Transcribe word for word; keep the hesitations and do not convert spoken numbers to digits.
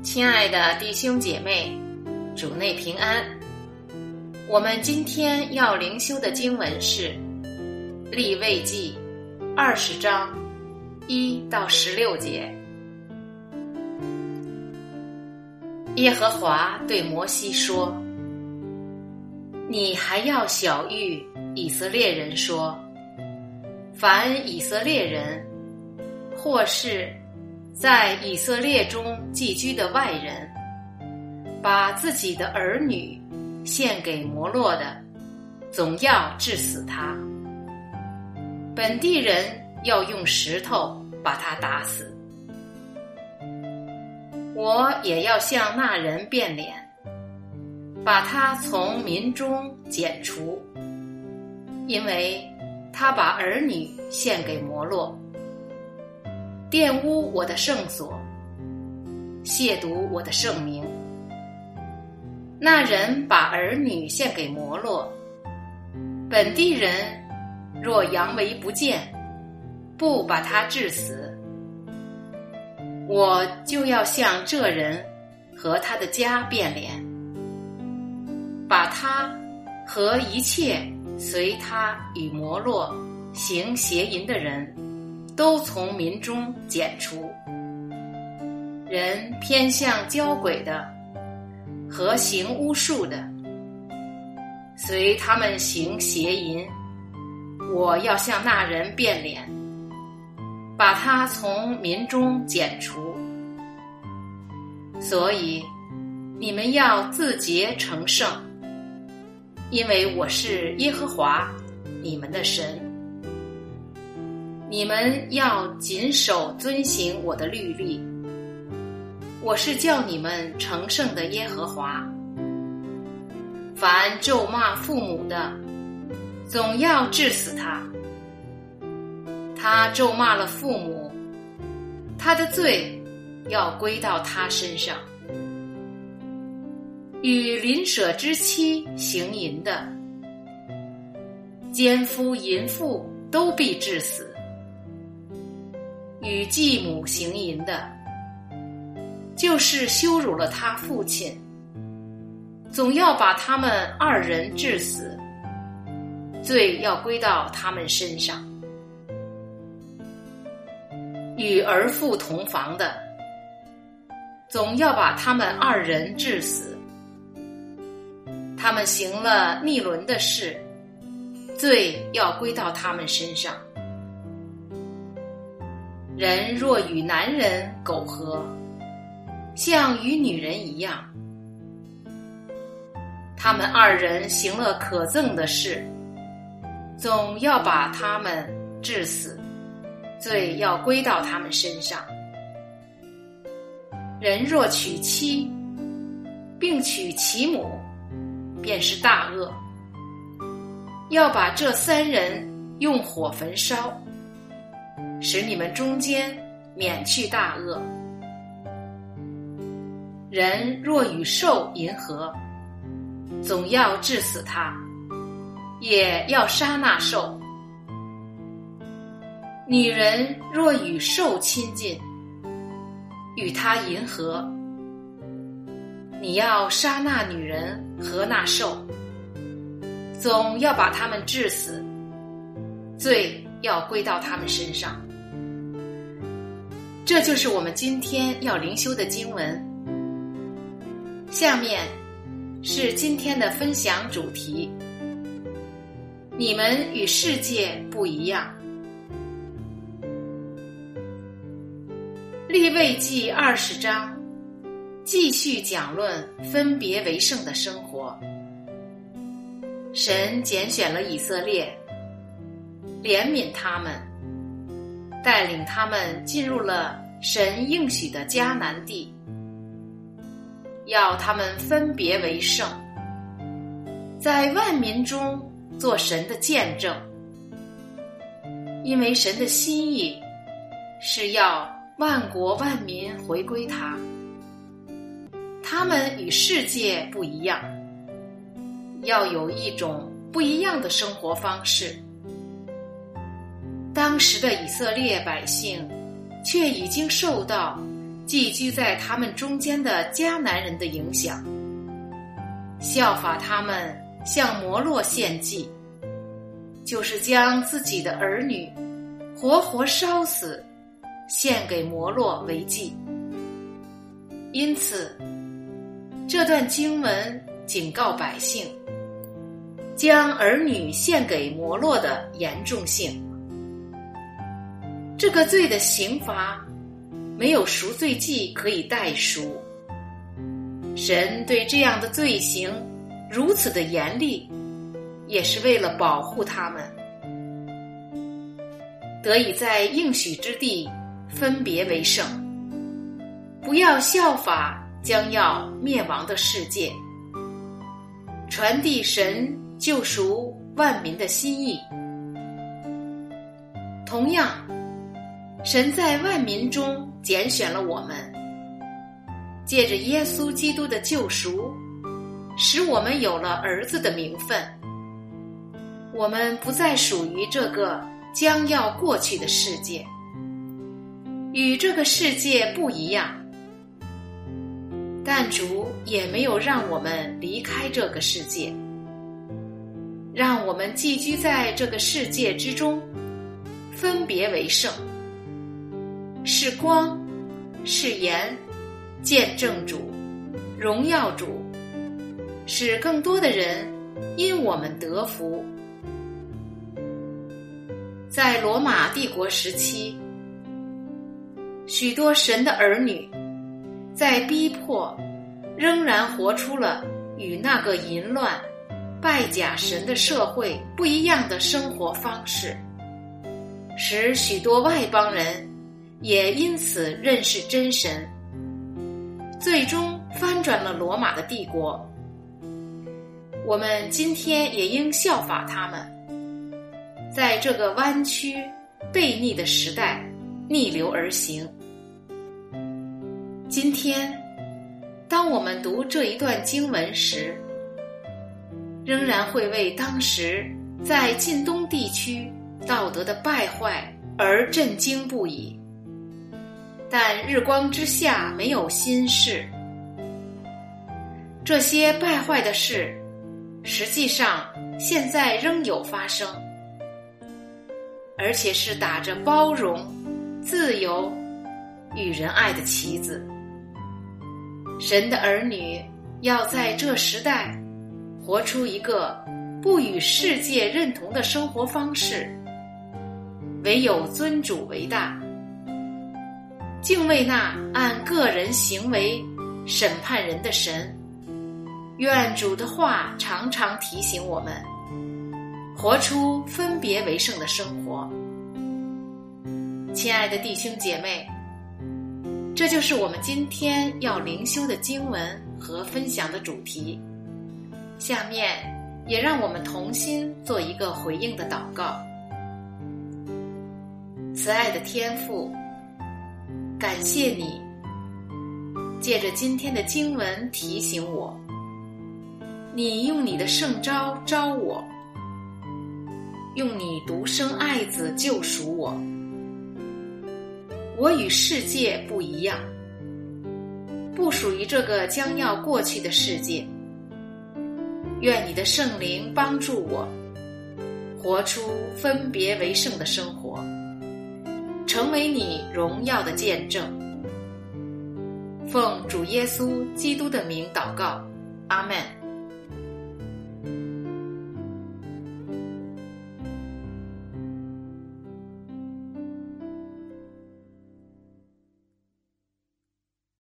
亲爱的弟兄姐妹，主内平安。我们今天要灵修的经文是利未记二十章一到十六节。耶和华对摩西说：你还要晓谕以色列人说，凡以色列人或是在以色列中寄居的外人，把自己的儿女献给摩洛的，总要治死他。本地人要用石头把他打死。我也要向那人变脸，把他从民中剪除，因为他把儿女献给摩洛，玷污我的圣所，亵渎我的圣名。那人把儿女献给摩洛，本地人若佯为不见，不把他治死，我就要向这人和他的家变脸，把他和一切随他与摩洛行邪淫的人都从民中剪除。人偏向交鬼的和行巫术的，随他们行邪淫，我要向那人变脸，把他从民中剪除。所以你们要自洁成圣，因为我是耶和华你们的神。你们要谨守遵行我的律例，我是叫你们成圣的耶和华。凡咒骂父母的，总要治死他。他咒骂了父母，他的罪要归到他身上。与邻舍之妻行淫的，奸夫淫妇都必治死。与继母行淫的，就是羞辱了他父亲，总要把他们二人治死，罪要归到他们身上。与儿妇同房的，总要把他们二人治死。他们行了逆伦的事，罪要归到他们身上。人若与男人苟合，像与女人一样，他们二人行了可憎的事，总要把他们治死，罪要归到他们身上。人若娶妻，并娶其母，便是大恶，要把这三人用火焚烧，使你们中间免去大恶。人若与兽淫合，总要治死他，也要杀那兽。女人若与兽亲近，与他淫合，你要杀那女人和那兽，总要把他们治死，罪要归到他们身上。这就是我们今天要灵修的经文。下面是今天的分享主题：你们与世界不一样。利未记二十章继续讲论分别为圣的生活。神拣选了以色列，怜悯他们，带领他们进入了神应许的迦南地，要他们分别为圣，在万民中做神的见证。因为神的心意是要万国万民回归他，他们与世界不一样，要有一种不一样的生活方式。当时的以色列百姓却已经受到寄居在他们中间的迦南人的影响，效法他们向摩洛献祭，就是将自己的儿女活活烧死，献给摩洛为祭。因此，这段经文警告百姓，将儿女献给摩洛的严重性。这个罪的刑罚没有赎罪祭可以代赎，神对这样的罪行如此的严厉，也是为了保护他们，得以在应许之地分别为圣，不要效法将要灭亡的世界，传递神救赎万民的心意。同样，神在万民中拣选了我们，借着耶稣基督的救赎，使我们有了儿子的名分。我们不再属于这个将要过去的世界，与这个世界不一样，但主也没有让我们离开这个世界，让我们寄居在这个世界之中，分别为圣，是光，是盐，见证主，荣耀主，使更多的人因我们得福。在罗马帝国时期，许多神的儿女在逼迫仍然活出了与那个淫乱拜假神的社会不一样的生活方式，使许多外邦人也因此认识真神，最终翻转了罗马的帝国。我们今天也应效法他们，在这个弯曲悖逆的时代逆流而行。今天当我们读这一段经文时，仍然会为当时在近东地区道德的败坏而震惊不已。但日光之下没有新事，这些败坏的事实际上现在仍有发生，而且是打着包容、自由与仁爱的旗子。神的儿女要在这时代活出一个不与世界认同的生活方式，唯有尊主为大，敬畏那按个人行为审判人的神。愿主的话常常提醒我们，活出分别为圣的生活。亲爱的弟兄姐妹，这就是我们今天要灵修的经文和分享的主题。下面也让我们同心做一个回应的祷告。慈爱的天父，感谢你借着今天的经文提醒我，你用你的圣召召我，用你独生爱子救赎我。我与世界不一样，不属于这个将要过去的世界。愿你的圣灵帮助我，活出分别为圣的生活，成为你荣耀的见证。奉主耶稣基督的名祷告，阿们。